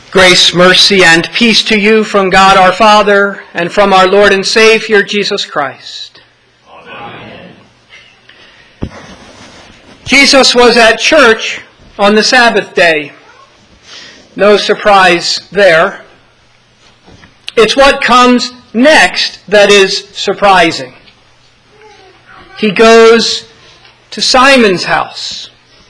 Grace, mercy, and peace to you from God our Father and from our Lord and Savior, Jesus Christ. Amen. Jesus was at church on the Sabbath day. No surprise there. It's what comes next that is surprising. He goes to Simon's house.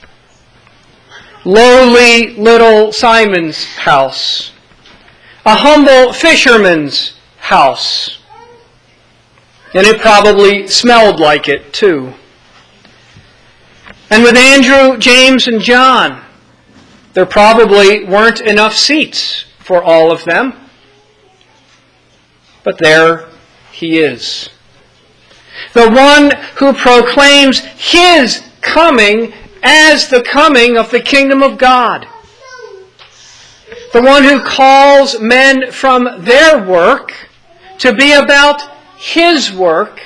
Lowly little Simon's house. A humble fisherman's house. And it probably smelled like it too. And with Andrew, James, and John, there probably weren't enough seats for all of them. But there he is. The one who proclaims his coming as the coming of the kingdom of God. The one who calls men from their work to be about his work.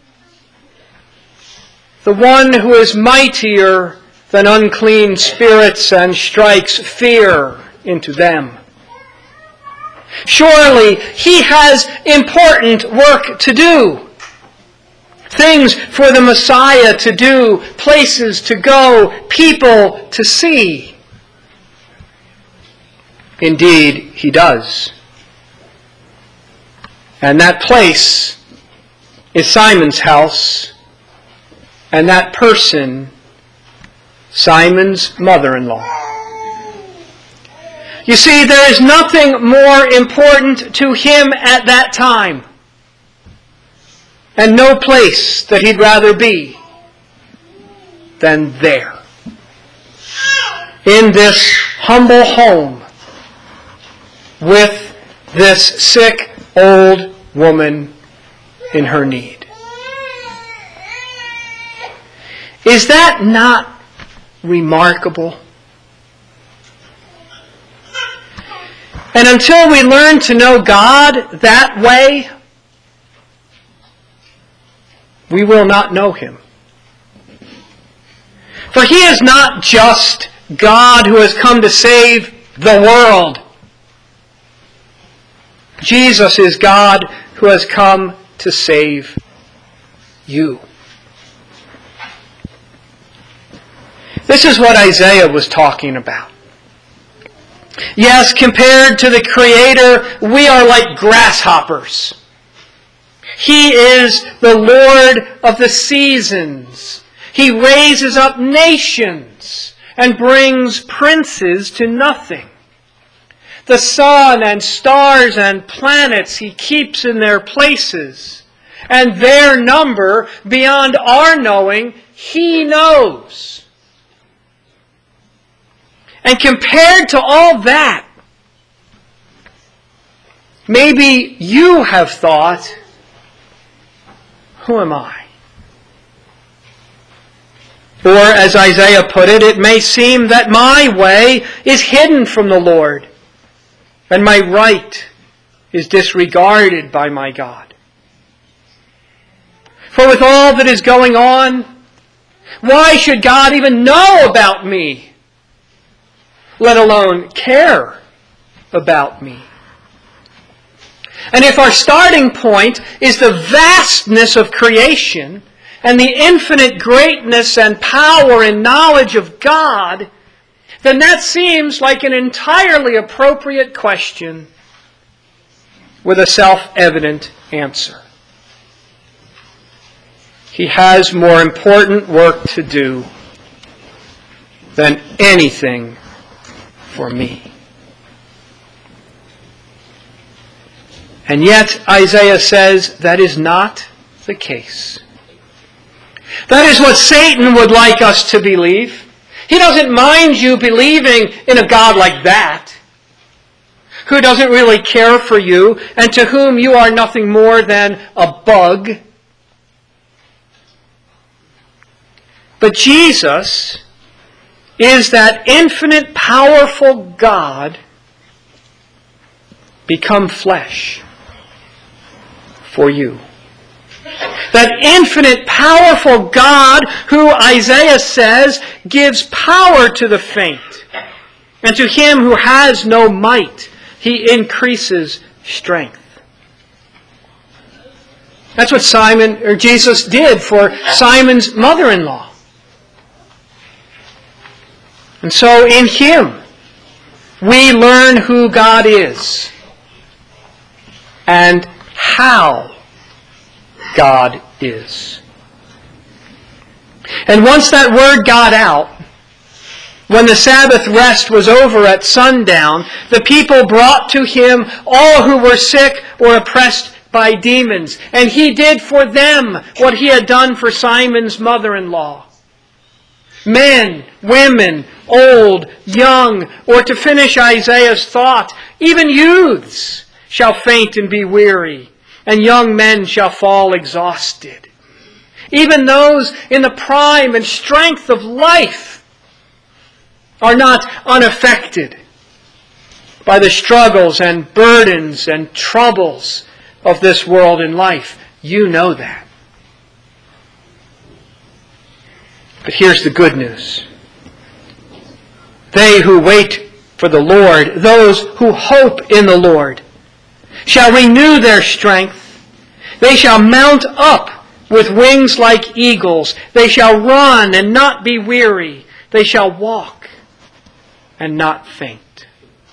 The one who is mightier than unclean spirits and strikes fear into them. Surely he has important work to do. Things for the Messiah to do, places to go, people to see. Indeed, he does. And that place is Simon's house, and that person, Simon's mother-in-law. You see, there is nothing more important to him at that time, and no place that he'd rather be than there. In this humble home with this sick old woman in her need. Is that not remarkable? And until we learn to know God that way, we will not know Him. For He is not just God who has come to save the world. Jesus is God who has come to save you. This is what Isaiah was talking about. Yes, compared to the Creator, we are like grasshoppers. He is the Lord of the seasons. He raises up nations and brings princes to nothing. The sun and stars and planets He keeps in their places, and their number beyond our knowing He knows. And compared to all that, maybe you have thought, who am I? Or as Isaiah put it, it may seem that my way is hidden from the Lord, and my right is disregarded by my God. For with all that is going on, why should God even know about me, let alone care about me? And if our starting point is the vastness of creation and the infinite greatness and power and knowledge of God, then that seems like an entirely appropriate question with a self-evident answer. He has more important work to do than anything for me. And yet, Isaiah says that is not the case. That is what Satan would like us to believe. He doesn't mind you believing in a God like that, who doesn't really care for you and to whom you are nothing more than a bug. But Jesus is that infinite, powerful God become flesh for you. That infinite, powerful God who, Isaiah says, gives power to the faint And to him who has no might, he increases strength. That's what Jesus did for Simon's mother-in-law. And so in him, we learn who God is and how God is. And once that word got out, when the Sabbath rest was over at sundown, the people brought to him all who were sick or oppressed by demons. And he did for them what he had done for Simon's mother-in-law. Men, women, old, young, or to finish Isaiah's thought, even youths shall faint and be weary, and young men shall fall exhausted. Even those in the prime and strength of life are not unaffected by the struggles and burdens and troubles of this world and life. You know that. But here's the good news. They who wait for the Lord, those who hope in the Lord, shall renew their strength. They shall mount up with wings like eagles. They shall run and not be weary. They shall walk and not faint.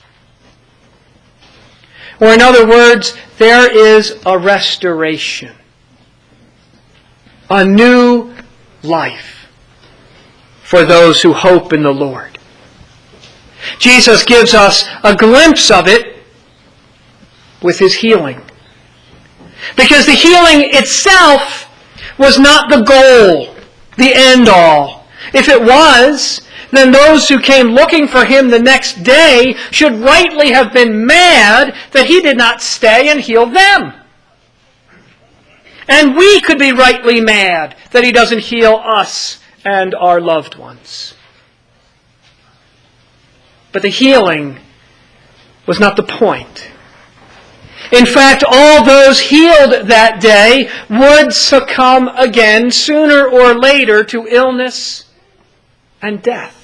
Or in other words, there is a restoration, a new life for those who hope in the Lord. Jesus gives us a glimpse of it with his healing. Because the healing itself was not the goal, the end all. If it was, then those who came looking for him the next day should rightly have been mad that he did not stay and heal them. And we could be rightly mad that he doesn't heal us and our loved ones. But the healing was not the point. In fact, all those healed that day would succumb again sooner or later to illness and death.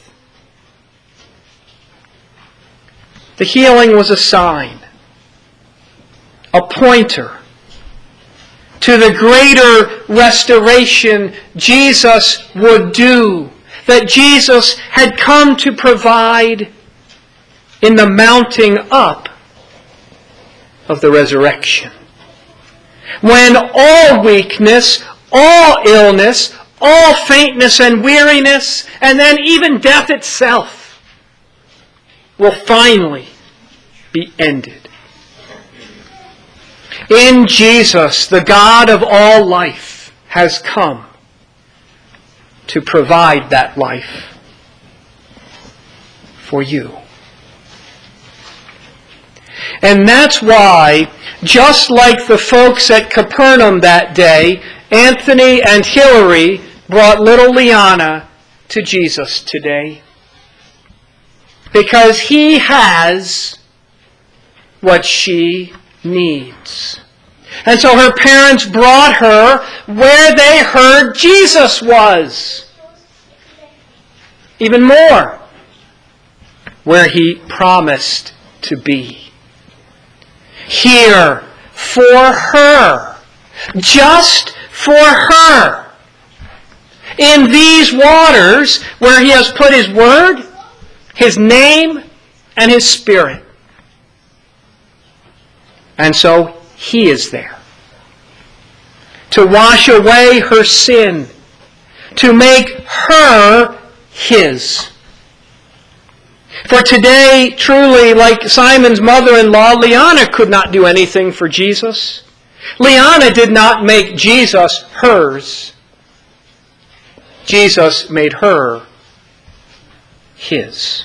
The healing was a sign, a pointer to the greater restoration Jesus would do, that Jesus had come to provide in the mounting up of the resurrection. When all weakness, all illness, all faintness and weariness, and then even death itself will finally be ended. In Jesus, the God of all life has come to provide that life for you. And that's why, just like the folks at Capernaum that day, Anthony and Hillary brought little Liana to Jesus today. Because he has what she needs. And so her parents brought her where they heard Jesus was. Even more, where he promised to be. Here, for her. Just for her. In these waters where he has put his word, his name, and his Spirit. And so he is there to wash away her sin, to make her his. For today, truly, like Simon's mother-in-law, Liana could not do anything for Jesus. Liana did not make Jesus hers. Jesus made her his.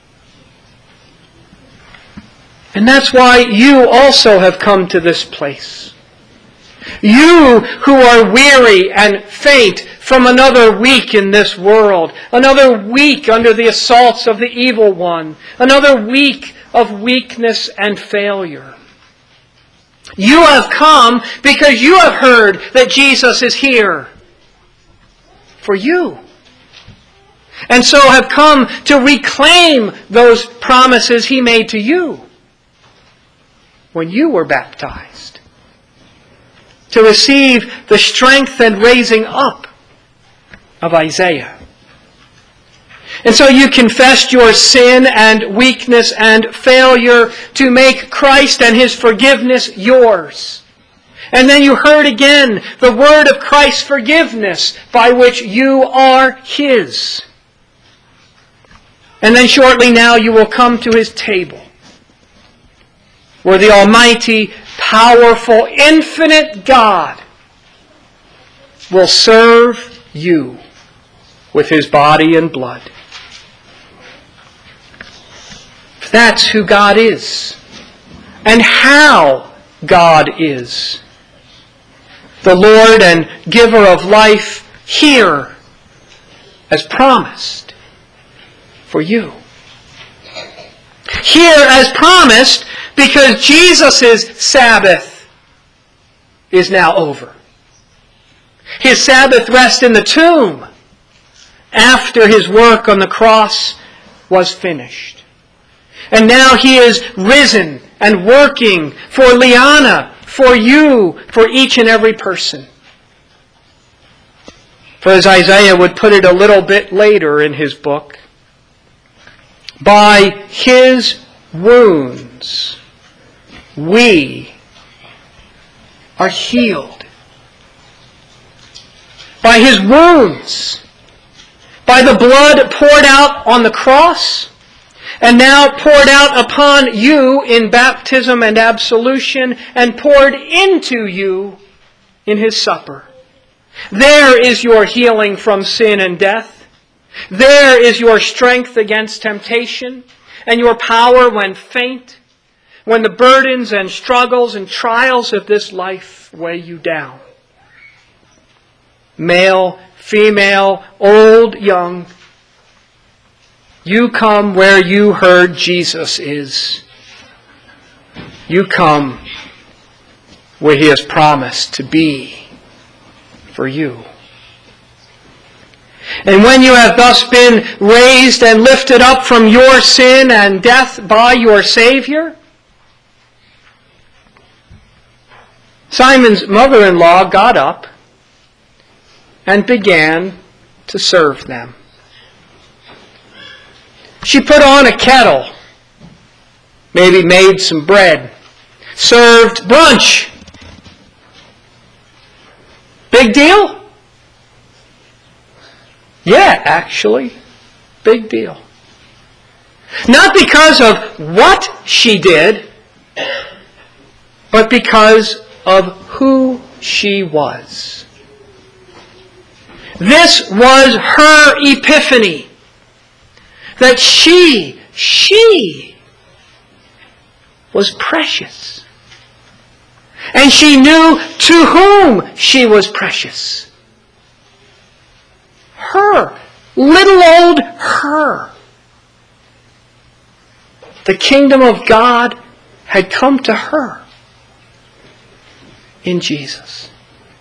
And that's why you also have come to this place. You who are weary and faint from another week in this world, another week under the assaults of the evil one, another week of weakness and failure. You have come because you have heard that Jesus is here for you. and so have come to reclaim those promises He made to you when you were baptized, to receive the strength and raising up of Isaiah. And so you confessed your sin and weakness and failure to make Christ and His forgiveness yours. And then you heard again the word of Christ's forgiveness by which you are His. And then shortly now you will come to His table, where the Almighty, powerful, infinite God will serve you with His body and blood. That's who God is, and how God is. The Lord and giver of life here, as promised, for you. Here as promised, because Jesus' Sabbath is now over. His Sabbath rest in the tomb after His work on the cross was finished. And now He is risen and working for Liana, for you, for each and every person. For as Isaiah would put it a little bit later in his book, by His wounds we are healed. By His wounds, by the blood poured out on the cross, and now poured out upon you in baptism and absolution, and poured into you in His supper. There is your healing from sin and death. There is your strength against temptation, and your power when faint, when the burdens and struggles and trials of this life weigh you down. Male, female, old, young, you come where you heard Jesus is. You come where He has promised to be for you. And when you have thus been raised and lifted up from your sin and death by your Savior, Simon's mother-in-law got up and began to serve them. She put on a kettle, maybe made some bread, served brunch. Big deal? Yeah, actually, big deal. Not because of what she did, but because of who she was. This was her epiphany. That she was precious. And she knew to whom she was precious. Her. Little old her. The kingdom of God had come to her in Jesus.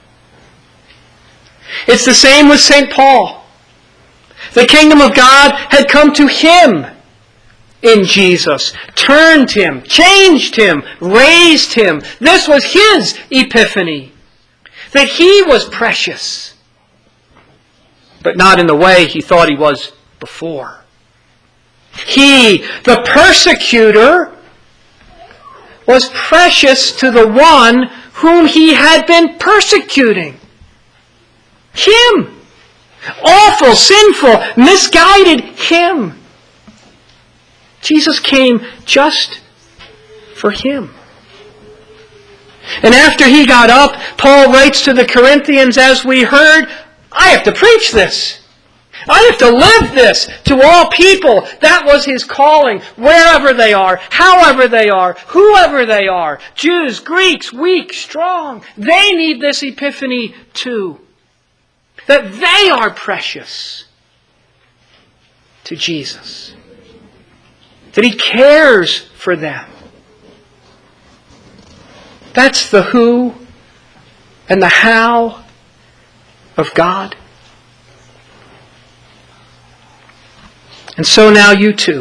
It's the same with St. Paul. The kingdom of God had come to him in Jesus, turned him, changed him, raised him. This was his epiphany, that he was precious, but not in the way he thought he was before. He, the persecutor, was precious to the one whom he had been persecuting. Him. Awful, sinful, misguided him. Jesus came just for him. And after he got up, Paul writes to the Corinthians, as we heard, I have to preach this. I have to live this to all people. That was his calling, wherever they are, however they are, whoever they are. Jews, Greeks, weak, strong. They need this epiphany too. That they are precious to Jesus. That he cares for them. That's the who and the how of God. And so now you too,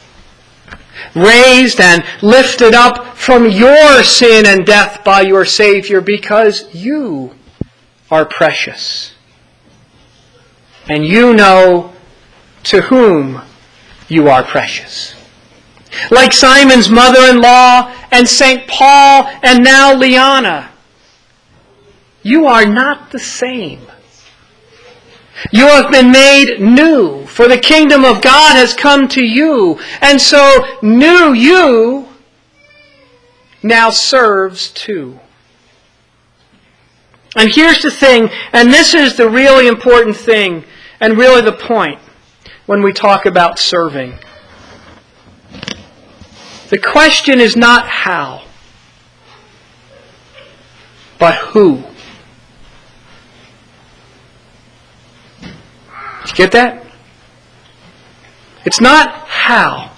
raised and lifted up from your sin and death by your Savior, because you are precious. And you know to whom you are precious. Like Simon's mother-in-law and St. Paul and now Liana, you are not the same. You have been made new, for the kingdom of God has come to you. And so new you now serves too. And here's the thing, and this is the really important thing, and really the point when we talk about serving. The question is not how, but who. Did you get that? It's not how,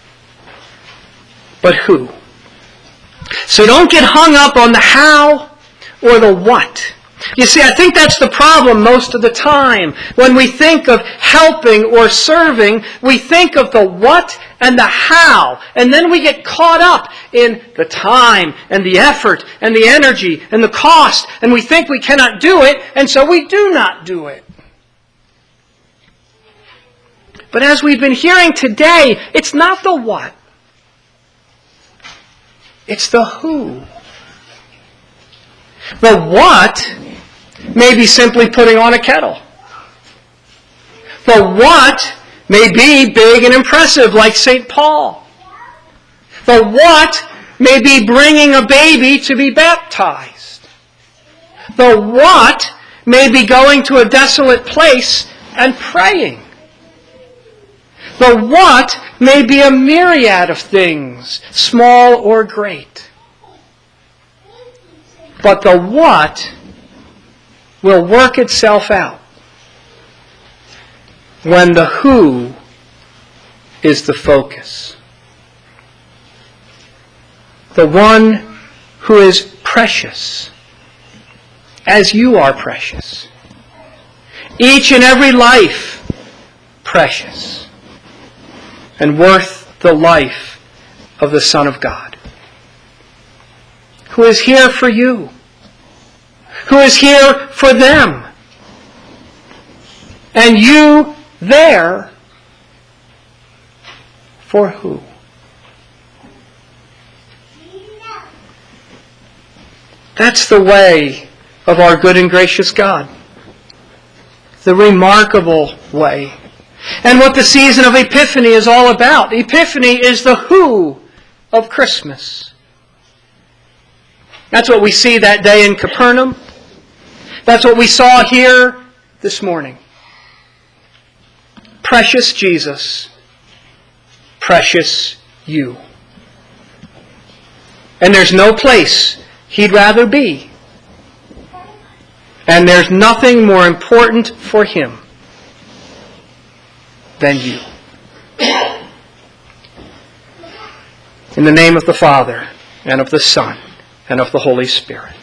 but who. So don't get hung up on the how or the what. You see, I think that's the problem most of the time. When we think of helping or serving, we think of the what and the how. And then we get caught up in the time and the effort and the energy and the cost. And we think we cannot do it, and so we do not do it. But as we've been hearing today, it's not the what. It's the who. The what may be simply putting on a kettle. The what may be big and impressive like St. Paul. The what may be bringing a baby to be baptized. The what may be going to a desolate place and praying. The what may be a myriad of things, small or great. But the what will work itself out when the who is the focus. The one who is precious, as you are precious. Each and every life precious and worth the life of the Son of God, who is here for you, who is here for them, and you there for who? That's the way of our good and gracious God. The remarkable way. And what the season of Epiphany is all about. Epiphany is the who of Christmas. That's what we see that day in Capernaum. That's what we saw here this morning. Precious Jesus. Precious you. And there's no place He'd rather be. And there's nothing more important for Him than you. In the name of the Father, and of the Son, and of the Holy Spirit.